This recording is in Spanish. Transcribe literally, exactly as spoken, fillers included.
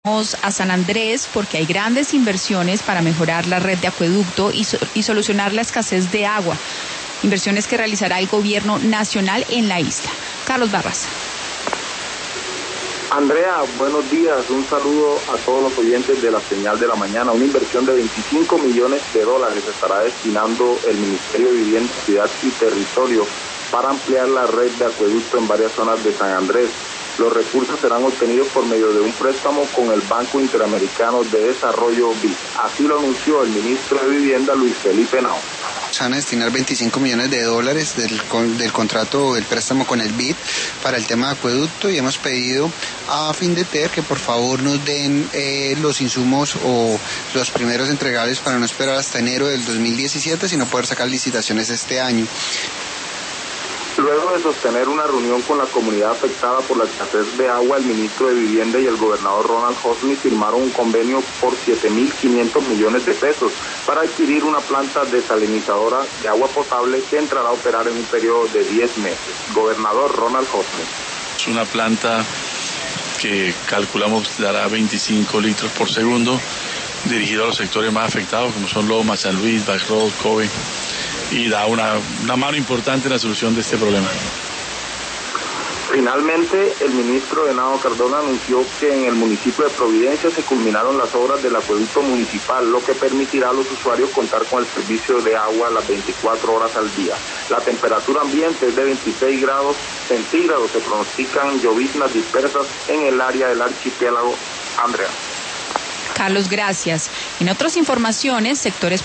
a San Andrés porque hay grandes inversiones para mejorar la red de acueducto y, so- y solucionar la escasez de agua. Inversiones que realizará el gobierno nacional en la isla. Carlos Barraza. Andrea, buenos días. Un saludo a todos los oyentes de la Señal de la Mañana. Una inversión de veinticinco millones de dólares estará destinando el Ministerio de Vivienda, Ciudad y Territorio para ampliar la red de acueducto en varias zonas de San Andrés. Los recursos serán obtenidos por medio de un préstamo con el Banco Interamericano de Desarrollo B I D. Así lo anunció el ministro de Vivienda, Luis Felipe Henao. Se van a destinar veinticinco millones de dólares del, del contrato, del préstamo con el B I D para el tema de acueducto, y hemos pedido a Findeter que por favor nos den eh, los insumos o los primeros entregables para no esperar hasta enero del dos mil diecisiete, sino poder sacar licitaciones este año. Luego de sostener una reunión con la comunidad afectada por la escasez de agua, el ministro de Vivienda y el gobernador Ronald Hosni firmaron un convenio por siete mil quinientos millones de pesos para adquirir una planta desalinizadora de agua potable que entrará a operar en un periodo de diez meses. Gobernador Ronald Hosni. Es una planta que calculamos dará veinticinco litros por segundo, dirigido a los sectores más afectados, como son Loma, San Luis, Back Road, Kobe, y da una, una mano importante en la solución de este problema. Finalmente, el ministro Henao Cardona anunció que en el municipio de Providencia se culminaron las obras del acueducto municipal, lo que permitirá a los usuarios contar con el servicio de agua las veinticuatro horas al día. La temperatura ambiente es de veintiséis grados centígrados. Se pronostican lloviznas dispersas en el área del archipiélago. Andrea. Carlos, gracias. En otras informaciones, sectores